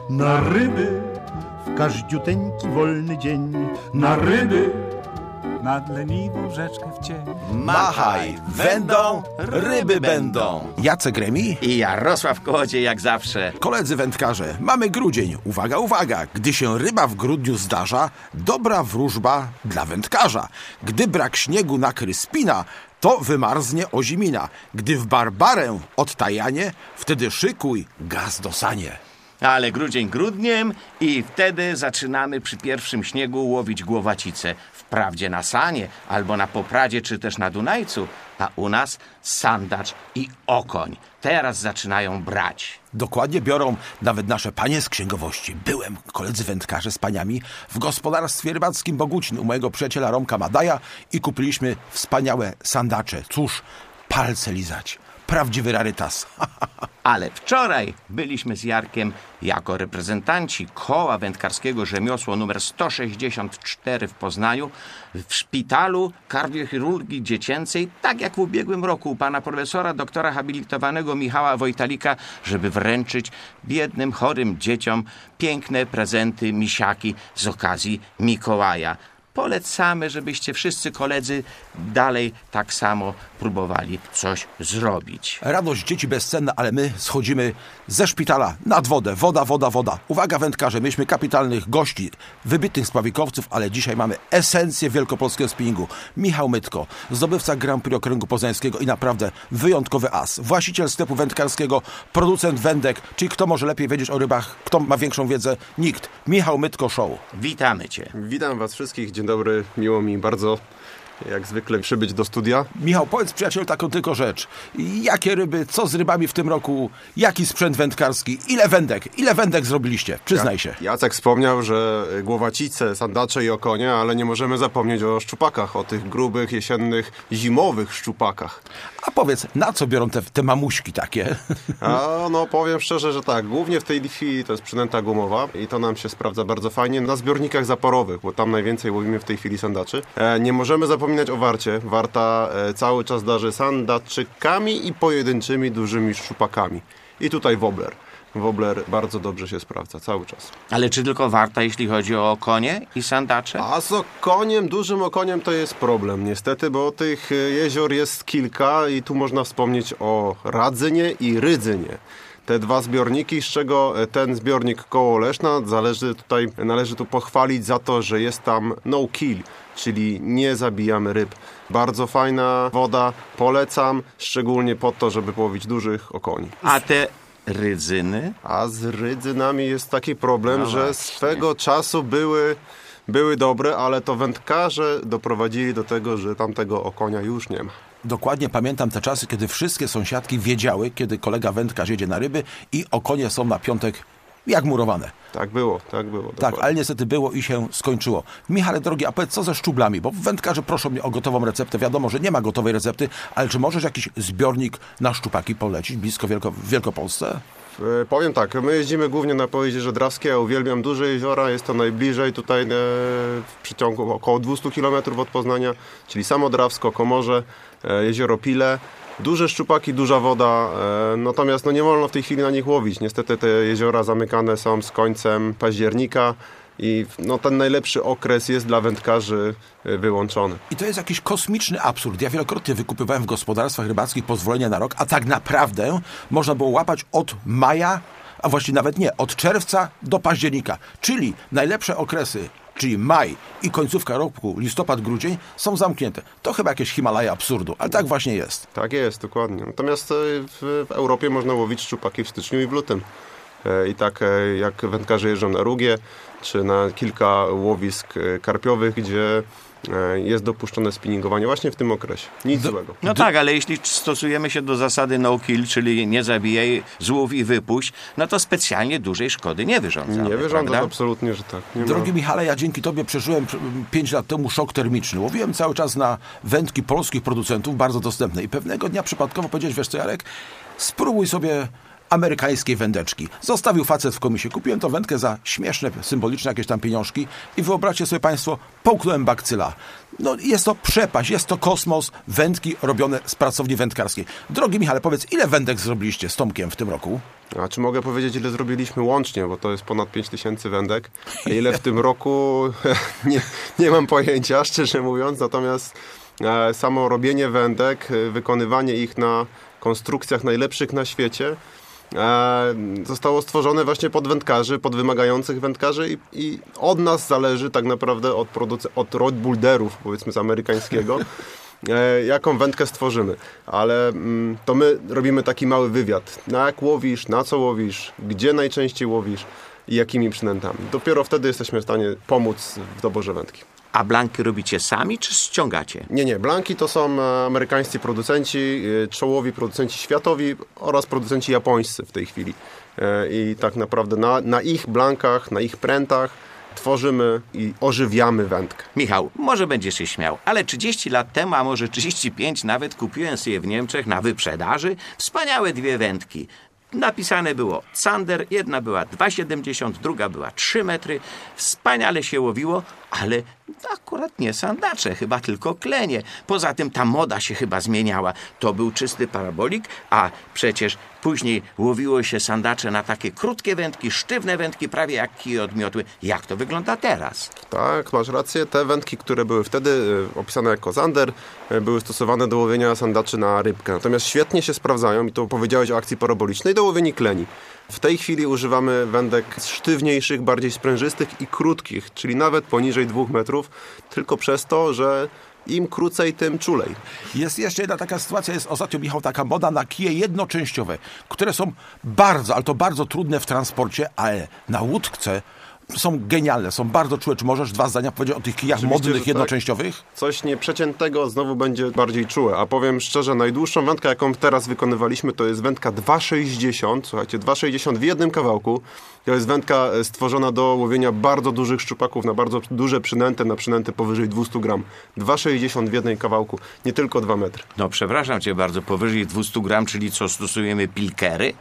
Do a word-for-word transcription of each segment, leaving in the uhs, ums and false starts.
na ryby, w każdziuteńki wolny dzień, na ryby, nad leniwą rzeczkę w cień. Machaj, wędą, ryby będą. Jacek Remi i Jarosław Kołodziej jak zawsze. Koledzy wędkarze, mamy grudzień. Uwaga, uwaga, gdy się ryba w grudniu zdarza, dobra wróżba dla wędkarza. Gdy brak śniegu nakry spina, to wymarznie ozimina. Gdy w barbarę odtajanie, wtedy szykuj gaz do sanie. Ale grudzień grudniem i wtedy zaczynamy przy pierwszym śniegu łowić głowacicę. Wprawdzie na Sanie, albo na Popradzie, czy też na Dunajcu, a u nas sandacz i okoń. Teraz zaczynają brać. Dokładnie biorą nawet nasze panie z księgowości. Byłem, koledzy wędkarze, z paniami w gospodarstwie rybackim Bogucin u mojego przyjaciela Romka Madaja i kupiliśmy wspaniałe sandacze. Cóż, palce lizać. Prawdziwy rarytas. Ale wczoraj byliśmy z Jarkiem jako reprezentanci koła wędkarskiego Rzemiosło numer sto sześćdziesiąt cztery w Poznaniu w szpitalu kardiochirurgii dziecięcej, tak jak w ubiegłym roku u pana profesora doktora habilitowanego Michała Wojtalika, żeby wręczyć biednym, chorym dzieciom piękne prezenty, misiaki z okazji Mikołaja. Polecamy, żebyście wszyscy koledzy dalej tak samo próbowali coś zrobić. Radość dzieci bezcenna, ale my schodzimy ze szpitala nad wodę. Woda, woda, woda. Uwaga wędkarze, mieliśmy kapitalnych gości, wybitnych spławikowców, ale dzisiaj mamy esencję wielkopolskiego spinningu. Michał Mytko, zdobywca Grand Prix Okręgu Poznańskiego i naprawdę wyjątkowy as. Właściciel sklepu wędkarskiego, producent wędek, czyli kto może lepiej wiedzieć o rybach, kto ma większą wiedzę? Nikt. Michał Mytko Show. Witamy cię. Witam was wszystkich, dzień dobry, miło mi bardzo jak zwykle przybyć do studia. Michał, powiedz przyjacielu taką tylko rzecz. Jakie ryby, co z rybami w tym roku, jaki sprzęt wędkarski, ile wędek, ile wędek zrobiliście? Przyznaj się. Jacek wspomniał, że głowacice, sandacze i okonie, ale nie możemy zapomnieć o szczupakach, o tych grubych, jesiennych, zimowych szczupakach. A powiedz, na co biorą te, te mamuśki takie? A no powiem szczerze, że tak, głównie w tej chwili to jest przynęta gumowa i to nam się sprawdza bardzo fajnie na zbiornikach zaporowych, bo tam najwięcej łowimy w tej chwili sandaczy. E, nie możemy zapomnieć o warcie. Warta e, cały czas darzy sandaczykami i pojedynczymi dużymi szczupakami. I tutaj wobbler. Wobbler bardzo dobrze się sprawdza cały czas. Ale czy tylko warta, jeśli chodzi o okonie i sandacze? A z okoniem, dużym okoniem to jest problem niestety, bo tych jezior jest kilka i tu można wspomnieć o Radzynie i Rydzynie. Te dwa zbiorniki, z czego ten zbiornik koło Leszna zależy tutaj, należy tu pochwalić za to, że jest tam no kill, czyli nie zabijamy ryb. Bardzo fajna woda, polecam, szczególnie po to, żeby połowić dużych okoni. A te Rydzyny? A z rydzynami jest taki problem, No że właśnie. swego czasu były, były dobre, ale to wędkarze doprowadzili do tego, że tamtego okonia już nie ma. Dokładnie pamiętam te czasy, kiedy wszystkie sąsiadki wiedziały, kiedy kolega wędkarz jedzie na ryby i okonie są na piątek jak murowane. Tak było, tak było. Tak, dokładnie. ale niestety było i się skończyło. Michale drogi, a powiedz co ze szczublami, bo wędkarze proszą mnie o gotową receptę. Wiadomo, że nie ma gotowej recepty, ale czy możesz jakiś zbiornik na szczupaki polecić blisko Wielko- w Wielkopolsce? E, powiem tak, my jeździmy głównie na Pojezierze Drawskie, ja uwielbiam duże jeziora, jest to najbliżej tutaj e, w przeciągu około dwieście kilometrów od Poznania, czyli samo Drawsko, Komorze, e, jezioro Pile. Duże szczupaki, duża woda, e, natomiast no nie wolno w tej chwili na nich łowić. Niestety te jeziora zamykane są z końcem października i no, ten najlepszy okres jest dla wędkarzy e, wyłączony. I to jest jakiś kosmiczny absurd. Ja wielokrotnie wykupywałem w gospodarstwach rybackich pozwolenia na rok, a tak naprawdę można było łapać od maja, a właściwie nawet nie, od czerwca do października. Czyli najlepsze okresy, czyli maj i końcówka roku, listopad, grudzień, są zamknięte. To chyba jakieś Himalaja absurdu, ale tak właśnie jest. Tak jest, dokładnie. Natomiast e, w, w Europie można łowić szczupaki w styczniu i w lutym. E, I tak e, jak wędkarze jeżdżą na Rugie, czy na kilka łowisk e, karpiowych, gdzie e, jest dopuszczone spinningowanie właśnie w tym okresie. Nic Do- złego. No tak, ale jeśli stosujemy się do zasady no kill, czyli nie zabijaj, złów i wypuść, no to specjalnie dużej szkody nie wyrządzamy, Nie wyrządzam prawda? absolutnie, że tak. Nie Drogi ma... Michale, ja dzięki tobie przeżyłem pięć lat temu szok termiczny. Łowiłem cały czas na wędki polskich producentów, bardzo dostępne. I pewnego dnia przypadkowo powiedziałeś, wiesz co Jarek, spróbuj sobie amerykańskiej wędeczki. Zostawił facet w komisie. Kupiłem tą wędkę za śmieszne, symboliczne jakieś tam pieniążki i wyobraźcie sobie państwo, połknąłem bakcyla. No jest to przepaść, jest to kosmos, wędki robione z pracowni wędkarskiej. Drogi Michale, powiedz, ile wędek zrobiliście z Tomkiem w tym roku? A czy mogę powiedzieć, ile zrobiliśmy łącznie, bo to jest ponad pięć tysięcy wędek. A ile w tym roku, nie, nie mam pojęcia, szczerze mówiąc. Natomiast e, samo robienie wędek, wykonywanie ich na konstrukcjach najlepszych na świecie e, zostało stworzone właśnie pod wędkarzy, pod wymagających wędkarzy i, i od nas zależy tak naprawdę od, produce- od roadbuilderów, powiedzmy z amerykańskiego, e, jaką wędkę stworzymy. Ale mm, to my robimy taki mały wywiad. Na jak łowisz, na co łowisz, gdzie najczęściej łowisz i jakimi przynętami. Dopiero wtedy jesteśmy w stanie pomóc w doborze wędki. A blanki robicie sami, czy ściągacie? Nie, nie. Blanki to są e, amerykańscy producenci, e, czołowi producenci światowi oraz producenci japońscy w tej chwili. E, I tak naprawdę na, na ich blankach, na ich prętach tworzymy i ożywiamy wędkę. Michał, może będziesz się śmiał, ale trzydzieści lat temu, a może trzydzieści pięć nawet, kupiłem sobie w Niemczech na wyprzedaży wspaniałe dwie wędki. Napisane było Zander, jedna była dwa siedemdziesiąt, druga była trzy metry. Wspaniale się łowiło, ale akurat nie sandacze, chyba tylko klenie. Poza tym ta moda się chyba zmieniała. To był czysty parabolik, a przecież później łowiło się sandacze na takie krótkie wędki, sztywne wędki, prawie jak kije od miotły. Jak to wygląda teraz? Tak, masz rację. Te wędki, które były wtedy e, opisane jako Zander, e, były stosowane do łowienia sandaczy na rybkę. Natomiast świetnie się sprawdzają, i to powiedziałeś o akcji parabolicznej, do łowienia kleni. W tej chwili używamy wędek sztywniejszych, bardziej sprężystych i krótkich, czyli nawet poniżej dwóch metrów, tylko przez to, że im krócej, tym czulej. Jest jeszcze jedna taka sytuacja, jest ostatnio, Michał, taka moda na kije jednoczęściowe, które są bardzo, ale to bardzo trudne w transporcie, ale na łódce są genialne, są bardzo czułe. Czy możesz dwa zdania powiedzieć o tych kijach Oczywiście, modnych, że tak. jednoczęściowych? Coś nieprzeciętnego znowu będzie bardziej czułe. A powiem szczerze, najdłuższą wędkę, jaką teraz wykonywaliśmy, to jest wędka dwa sześćdziesiąt. Słuchajcie, dwa sześćdziesiąt w jednym kawałku. To jest wędka stworzona do łowienia bardzo dużych szczupaków na bardzo duże przynęty, na przynęty powyżej dwieście gram. dwa sześćdziesiąt w jednym kawałku, nie tylko dwa metry. No przepraszam cię bardzo, powyżej dwieście gram, czyli co, stosujemy pilkery?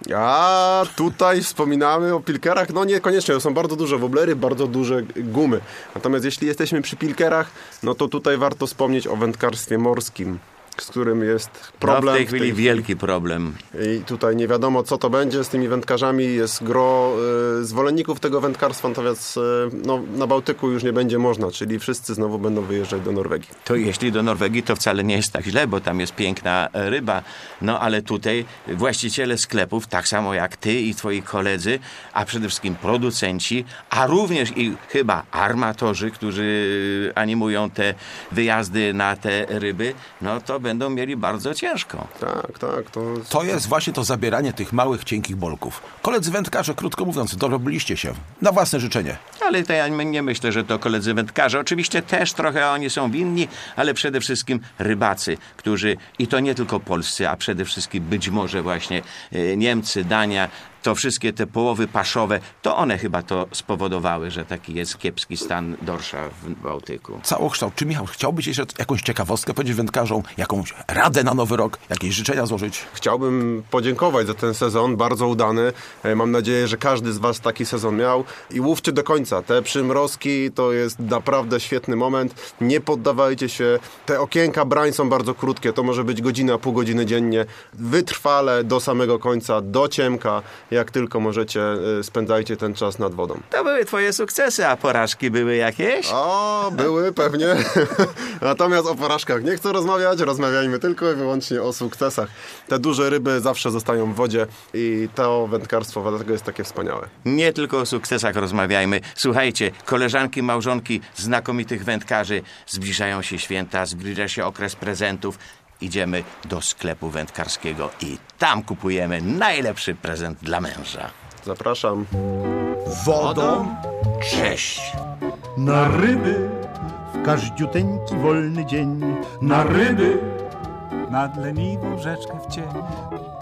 A tutaj wspominamy o pilkerach, no niekoniecznie, to są bardzo duże woblery, bardzo duże gumy. Natomiast jeśli jesteśmy przy pilkerach, no to tutaj warto wspomnieć o wędkarstwie morskim, z którym jest problem. No w tej chwili wielki problem. I tutaj nie wiadomo, co to będzie z tymi wędkarzami. Jest gro y, zwolenników tego wędkarstwa, natomiast y, no, na Bałtyku już nie będzie można, czyli wszyscy znowu będą wyjeżdżać do Norwegii. To jeśli do Norwegii, to wcale nie jest tak źle, bo tam jest piękna ryba. No ale tutaj właściciele sklepów, tak samo jak ty i twoi koledzy, a przede wszystkim producenci, a również i chyba armatorzy, którzy animują te wyjazdy na te ryby, no to będą mieli bardzo ciężko. Tak, tak. To, To jest właśnie to zabieranie tych małych, cienkich bolków. Koledzy wędkarze, krótko mówiąc, dorobiliście się na własne życzenie. Ale to ja nie myślę, że to koledzy wędkarze. Oczywiście też trochę oni są winni, ale przede wszystkim rybacy, którzy, i to nie tylko polscy, a przede wszystkim być może właśnie e, Niemcy, Dania, to wszystkie te połowy paszowe, to one chyba to spowodowały, że taki jest kiepski stan dorsza w Bałtyku. Całokształt. Czy, Michał, chciałbyś jeszcze jakąś ciekawostkę powiedzieć wędkarzom, jakąś radę na nowy rok, jakieś życzenia złożyć? Chciałbym podziękować za ten sezon, bardzo udany. E, Mam nadzieję, że każdy z was taki sezon miał i łówcie do końca. Te przymrozki to jest naprawdę świetny moment. Nie poddawajcie się. Te okienka brań są bardzo krótkie, to może być godzina, pół godziny dziennie. Wytrwale do samego końca, do ciemka. Jak tylko możecie, e, spędzajcie ten czas nad wodą. To były twoje sukcesy, a porażki były jakieś? O, były pewnie. Natomiast o porażkach nie chcę rozmawiać. Rozmawiajmy tylko i wyłącznie o sukcesach. Te duże ryby zawsze zostają w wodzie i to wędkarstwo dlatego jest takie wspaniałe. Nie tylko o sukcesach rozmawiajmy. Słuchajcie, koleżanki, małżonki znakomitych wędkarzy, zbliżają się święta, zbliża się okres prezentów. Idziemy do sklepu wędkarskiego i tam kupujemy najlepszy prezent dla męża. Zapraszam. Wodą Cześć! na ryby, w każdziuteńki wolny dzień, na ryby. Nad leniwą rzeczkę w cień.